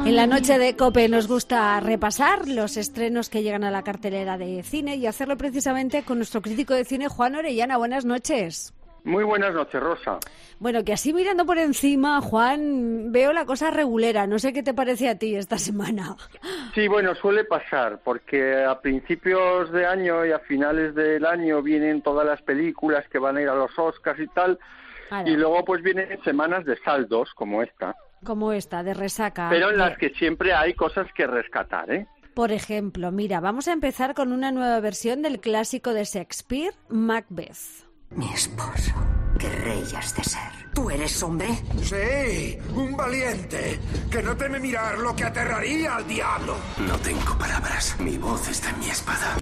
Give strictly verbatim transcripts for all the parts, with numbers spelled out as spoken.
En la noche de COPE nos gusta repasar los estrenos que llegan a la cartelera de cine y hacerlo precisamente con nuestro crítico de cine, Juan Orellana. Buenas noches. Muy buenas noches, Rosa. Bueno, que así mirando por encima, Juan, veo la cosa regulera. No sé qué te parece a ti esta semana. Sí, bueno, suele pasar, porque a principios de año y a finales del año vienen todas las películas que van a ir a los Oscars y tal, claro. Y luego pues vienen semanas de saldos, como esta. Como esta, de resaca. Pero en de... las que siempre hay cosas que rescatar, ¿eh? Por ejemplo, mira, vamos a empezar con una nueva versión del clásico de Shakespeare, Macbeth. Mi esposo, qué rey has de ser. ¿Tú eres hombre? Sí, un valiente, que no teme mirar lo que aterraría al diablo. No tengo palabras, mi voz está en mi espada.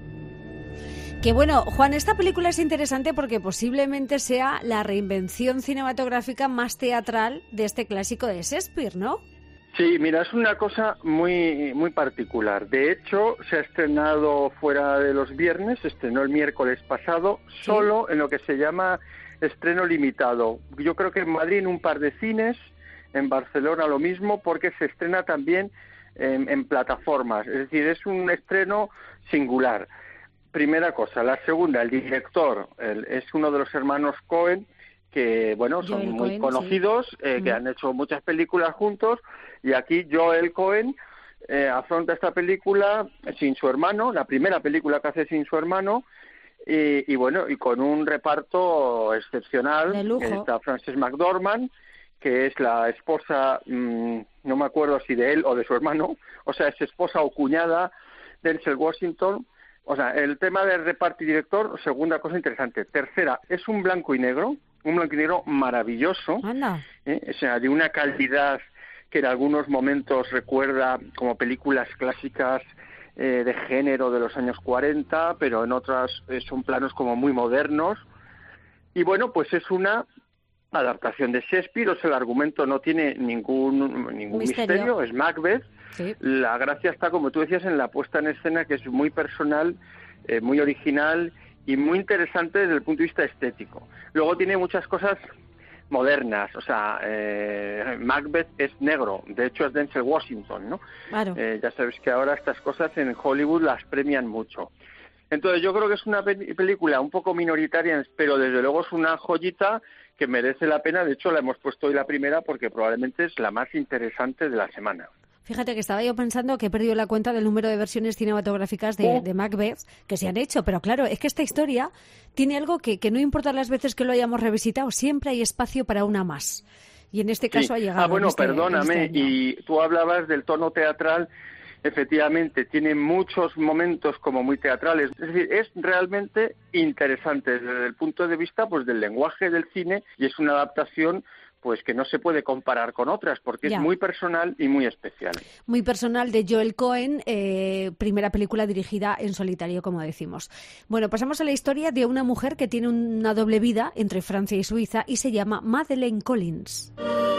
Que bueno, Juan, esta película es interesante porque posiblemente sea la reinvención cinematográfica más teatral de este clásico de Shakespeare, ¿no? Sí, mira, es una cosa muy muy particular. De hecho, se ha estrenado fuera de los viernes, se estrenó el miércoles pasado, ¿sí? Solo en lo que se llama estreno limitado. Yo creo que en Madrid en un par de cines, en Barcelona lo mismo, porque se estrena también en, en plataformas. Es decir, es un estreno singular. Primera cosa. La segunda, el director el, es uno de los hermanos Coen, que bueno, son Joel muy Cohen, conocidos, sí. eh, que mm. han hecho muchas películas juntos, y aquí Joel Cohen eh, afronta esta película sin su hermano, la primera película que hace sin su hermano, y, y bueno, y con un reparto excepcional. De lujo. Está Frances McDormand, que es la esposa, mmm, no me acuerdo si de él o de su hermano, o sea, es esposa o cuñada de Denzel Washington. O sea, el tema del reparto y director, segunda cosa interesante. Tercera, es un blanco y negro, un blanco y negro maravilloso, ¿eh? O sea, de una calidad que en algunos momentos recuerda como películas clásicas eh, de género de los años cuarenta, pero en otras eh, son planos como muy modernos. Y bueno, pues es una adaptación de Shakespeare, o sea, el argumento no tiene ningún ningún misterio, misterio es Macbeth. Sí. La gracia está, como tú decías, en la puesta en escena, que es muy personal, eh, muy original y muy interesante desde el punto de vista estético. Luego tiene muchas cosas modernas, o sea, eh, Macbeth es negro, de hecho es Denzel Washington, ¿no? Claro. Eh, ya sabes que ahora estas cosas en Hollywood las premian mucho. Entonces yo creo que es una pe- película un poco minoritaria, pero desde luego es una joyita que merece la pena. De hecho la hemos puesto hoy la primera porque probablemente es la más interesante de la semana. Fíjate que estaba yo pensando que he perdido la cuenta del número de versiones cinematográficas de, de Macbeth que se han hecho, pero claro, es que esta historia tiene algo que, que no importa las veces que lo hayamos revisitado, siempre hay espacio para una más. Y en este caso sí. ha llegado. Ah, bueno, este, perdóname, este y tú hablabas del tono teatral. Efectivamente, tiene muchos momentos como muy teatrales. Es decir, es realmente interesante desde el punto de vista pues del lenguaje del cine, y es una adaptación pues que no se puede comparar con otras, porque ya. Es muy personal y muy especial. Muy personal de Joel Cohen, eh, primera película dirigida en solitario, como decimos. Bueno, pasamos a la historia de una mujer que tiene una doble vida entre Francia y Suiza y se llama Madeleine Collins.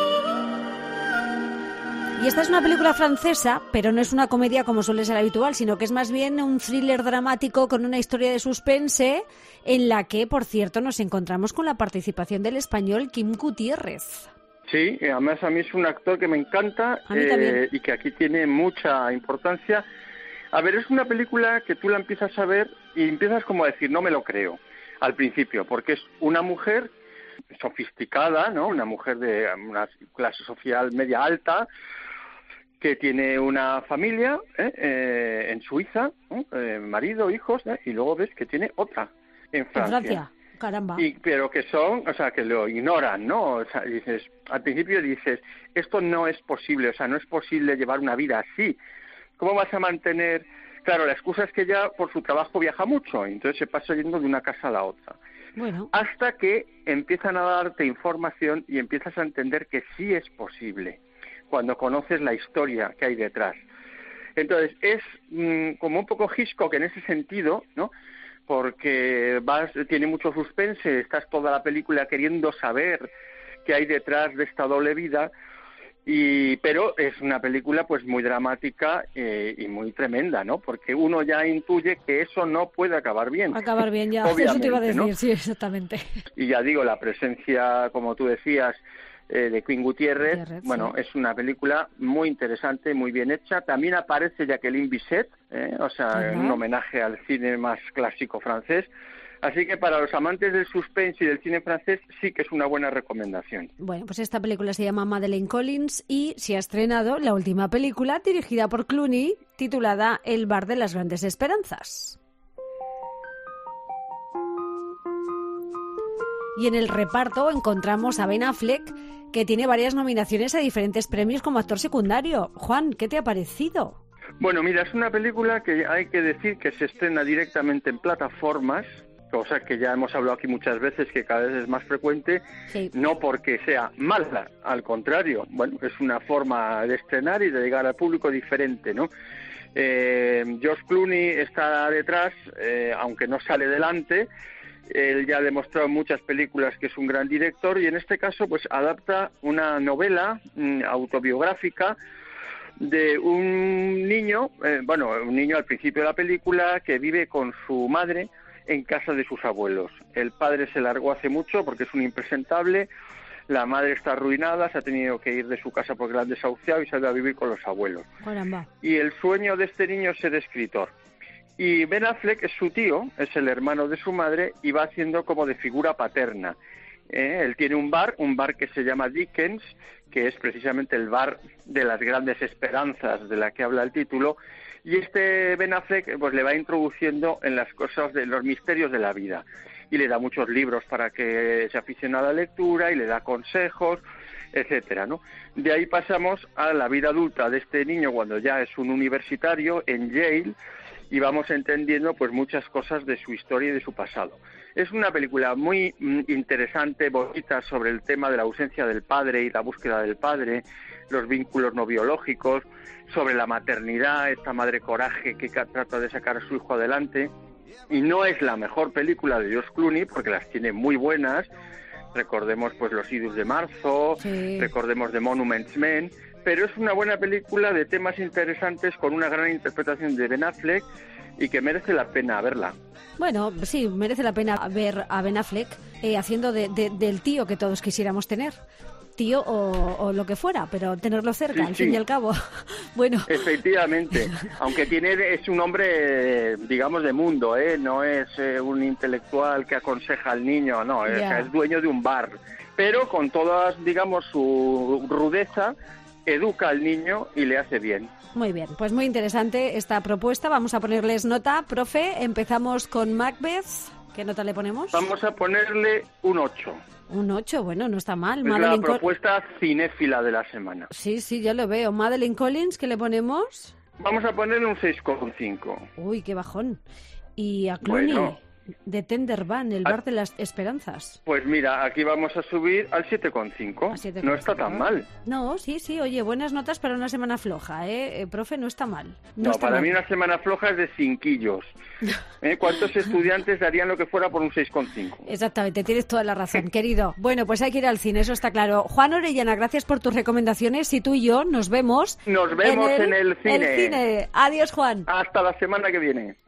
Y esta es una película francesa, pero no es una comedia como suele ser habitual, sino que es más bien un thriller dramático con una historia de suspense en la que, por cierto, nos encontramos con la participación del español Kim Gutiérrez. Sí, además a mí es un actor que me encanta eh, y que aquí tiene mucha importancia. A ver, es una película que tú la empiezas a ver y empiezas como a decir, no me lo creo, al principio, porque es una mujer sofisticada, ¿no? Una mujer de una clase social media alta, que tiene una familia ¿eh? Eh, en Suiza, ¿eh? Eh, marido, hijos, ¿eh? Y luego ves que tiene otra en Francia. En Francia, caramba. Y, pero que son, o sea, que lo ignoran, ¿no? O sea, dices, al principio dices, esto no es posible, o sea, no es posible llevar una vida así. ¿Cómo vas a mantener? Claro, la excusa es que ella por su trabajo viaja mucho, entonces se pasa yendo de una casa a la otra. Bueno. Hasta que empiezan a darte información y empiezas a entender que sí es posible, cuando conoces la historia que hay detrás. Entonces, es mmm, como un poco Hitchcock en ese sentido, ¿no? Porque vas, tiene mucho suspense, estás toda la película queriendo saber qué hay detrás de esta doble vida, y pero es una película pues muy dramática eh, y muy tremenda, ¿no? Porque uno ya intuye que eso no puede acabar bien. Acabar bien, ya, eso te iba a decir, ¿no? Sí, exactamente. Y ya digo, la presencia, como tú decías, eh, de Queen Gutiérrez. Gutiérrez Bueno, sí. es una película muy interesante, muy bien hecha. También aparece Jacqueline Bisset, eh, o sea, Ajá. un homenaje al cine más clásico francés. Así que para los amantes del suspense y del cine francés sí que es una buena recomendación. Bueno, pues esta película se llama Madeleine Collins y se ha estrenado la última película dirigida por Clooney, titulada El bar de las grandes esperanzas. Y en el reparto encontramos a Ben Affleck, que tiene varias nominaciones a diferentes premios como actor secundario. Juan, ¿qué te ha parecido? Bueno, mira, es una película que hay que decir que se estrena directamente en plataformas, cosa que ya hemos hablado aquí muchas veces, que cada vez es más frecuente, Sí. no porque sea mala, al contrario, bueno, es una forma de estrenar y de llegar al público diferente, ¿no? Eh, George Clooney está detrás, eh, aunque no sale delante. Él ya ha demostrado en muchas películas que es un gran director y en este caso pues adapta una novela mm, autobiográfica de un niño, eh, bueno, un niño al principio de la película que vive con su madre en casa de sus abuelos. El padre se largó hace mucho porque es un impresentable, la madre está arruinada, se ha tenido que ir de su casa porque la han desahuciado y se ha ido a vivir con los abuelos. Caramba. Y el sueño de este niño es ser escritor. Y Ben Affleck es su tío, es el hermano de su madre y va haciendo como de figura paterna. Eh, él tiene un bar, un bar que se llama Dickens, que es precisamente el bar de las grandes esperanzas de la que habla el título, y este Ben Affleck pues le va introduciendo en las cosas de los misterios de la vida y le da muchos libros para que se aficione a la lectura y le da consejos, etcétera, ¿no? De ahí pasamos a la vida adulta de este niño cuando ya es un universitario en Yale y vamos entendiendo pues muchas cosas de su historia y de su pasado. Es una película muy mm, interesante, bonita, sobre el tema de la ausencia del padre y la búsqueda del padre, los vínculos no biológicos, sobre la maternidad, esta madre coraje que ca- trata de sacar a su hijo adelante. Y no es la mejor película de George Clooney, porque las tiene muy buenas. Recordemos pues Los idus de marzo, Sí. recordemos The Monuments Men, pero es una buena película de temas interesantes con una gran interpretación de Ben Affleck y que merece la pena verla. Bueno, sí, merece la pena ver a Ben Affleck eh, haciendo de, de- del tío que todos quisiéramos tener. Tío o, o lo que fuera, pero tenerlo cerca, Sí, al sí. fin y al cabo. Bueno, Efectivamente, aunque tiene es un hombre, digamos, de mundo, ¿eh? No es eh, un intelectual que aconseja al niño, no, es, Ya. es dueño de un bar, pero con todas, digamos, su rudeza, educa al niño y le hace bien. muy bien, pues muy interesante esta propuesta. Vamos a ponerles nota. Profe, empezamos con Macbeth. ¿Qué nota le ponemos? Vamos a ponerle un ocho. Un ocho, bueno, no está mal. Es la Madeleine Col- propuesta cinéfila de la semana. Sí, sí, ya lo veo. Madeleine Collins, ¿qué le ponemos? Vamos a ponerle un seis coma cinco. Uy, qué bajón. Y a Clooney, Bueno. de Tender Van, el Ah. bar de las esperanzas. Pues mira, aquí vamos a subir al siete coma cinco. A siete No coma está cinco. tan mal. No, sí, sí, oye, buenas notas para una semana floja, ¿eh? Eh, profe, no está mal. No, está para mal. mí una semana floja es de cinquillos. ¿Eh? ¿Cuántos estudiantes darían lo que fuera por un seis coma cinco? Exactamente, tienes toda la razón, querido. Bueno, pues hay que ir al cine, eso está claro. Juan Orellana, gracias por tus recomendaciones y tú y yo nos vemos. Nos vemos en el cine. el cine. Adiós, Juan. Hasta la semana que viene.